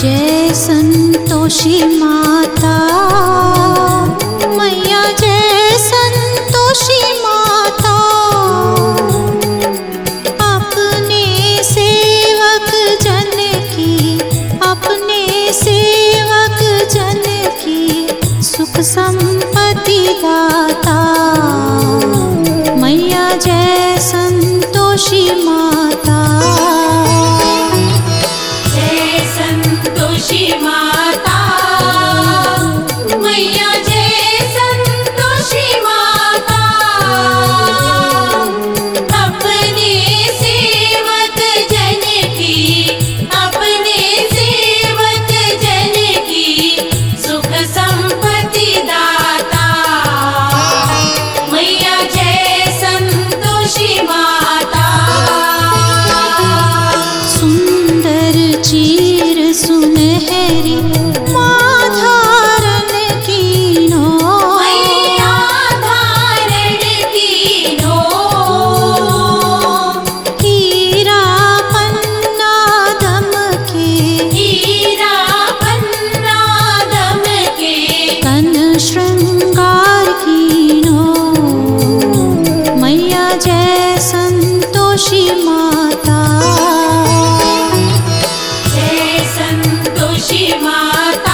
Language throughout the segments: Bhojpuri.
जय संतोषी माता, मैया जय संतोषी माता। अपने सेवक जन की, अपने सेवक जन की सुख संपत्ति दाता, मैया जय संतोषी माता। माता मैया जय संतोषी माता। अपने सेवक जन की, अपने सेवक जन की सुख संपत्ति दाता, मैया जय संतोषी माता। सुंदर चीर सुनहरी माँ धारण कीनो, मैया धारण कीनो। हीरा पन्ना दमके, हीरा पन्ना दमके। कन श्रृंगार कीनो, मैया जय संतोषी माता। जय संतोषी माता।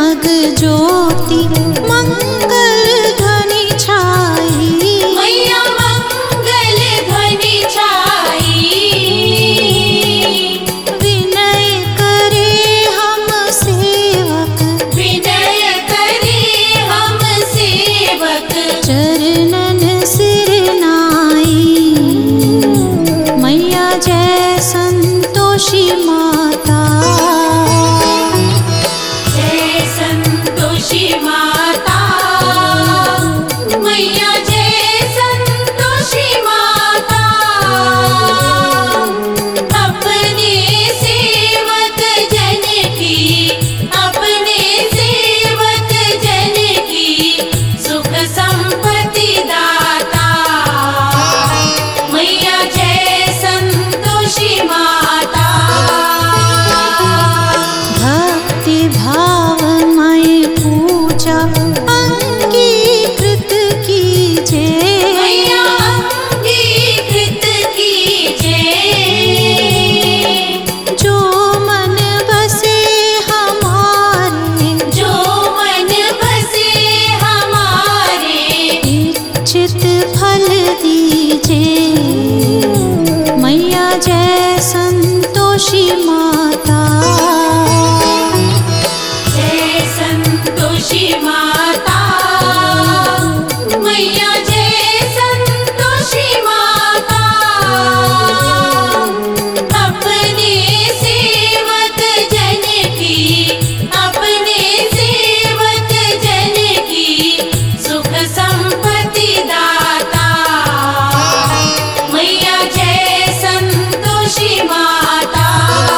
जगमग ज्योति मंगल ध्वनि छाई। मैया मंगल ध्वनि छाई। विनय करे हम सेवक, विनय करे हम सेवक, चरणन सिर नाई। मैया जय संतोषी माता, जय संतोषी माता। मैया जय संतोषी माता। अपने सेवक जन की, अपने सेवक जन की सुख संपत्ति दाता। मैया जय संतोषी माता। भक्ति भावमय पूजा अंगीकृत कीजे। मैया अंगीकृत कीजिए। जो मन बसे हमारे, जो मन बसे हमारे, इच्छित फल दीजे। मैया जय संतोषी माता, जय संतोषी माता। मैया जय संतोषी माता। अपने सेवक जन की, अपने सेवक जन की सुख संपत्ति दाता। मैया जय संतोषी माता।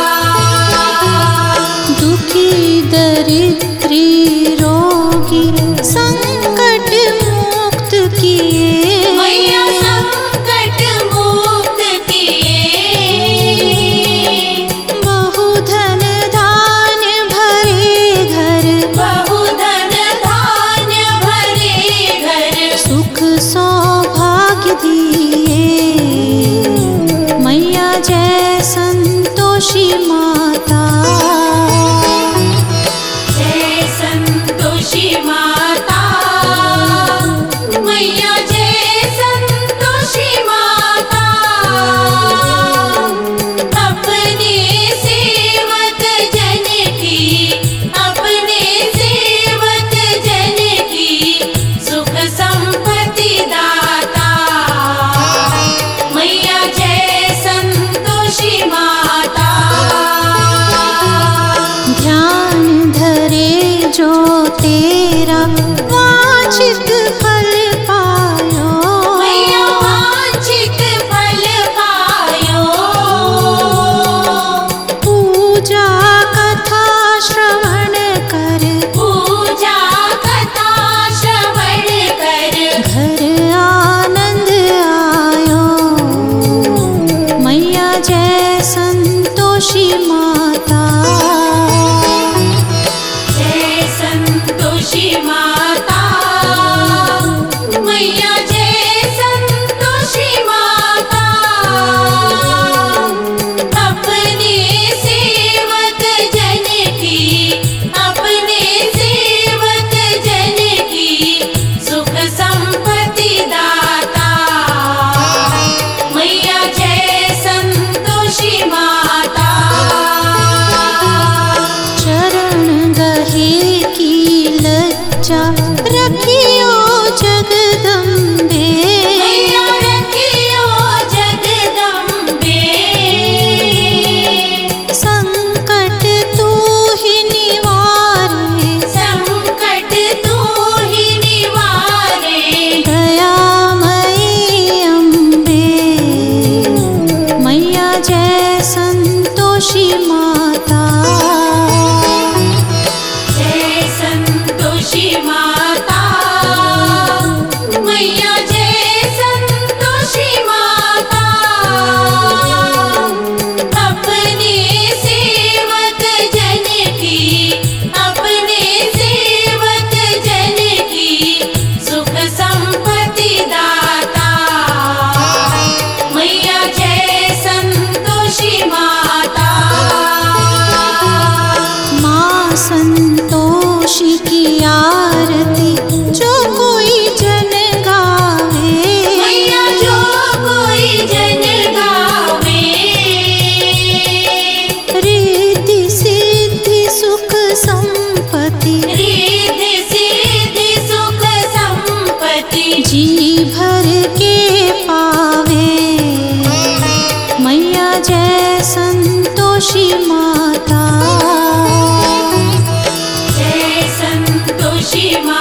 दुखी दरिद्री रोगी संकट मुक्त किए। मैया संकट मुक्त किए। बहुधन धान्य भरे घर, बहुधन धान्य भरे घर, सुख सौभाग्य दिए। मैया जय संतोषी माता, जय संतोषी माता। मैया जय संतोषी माता। अपने सेवक जन की, अपने सेवक जन की सुख संपत्ति दाता। मैया जय संतोषी माता। ध्यान धरे जो तेरा वांछित फल पायो। मैया वांछित फल पायो। पूजा कथा श्रवण कर, पूजा कथा श्रवण कर, घर आनंद आयो। मैया जय संतोषी माता, जय संतोषी माता। मैया जय संतोषी माता। अपने सेवक जन की, अपने सेवक जन की सुख संपत्ति दाता। मैया जय संतोषी माता। चरण गहे की लज्जा संतोषी माता।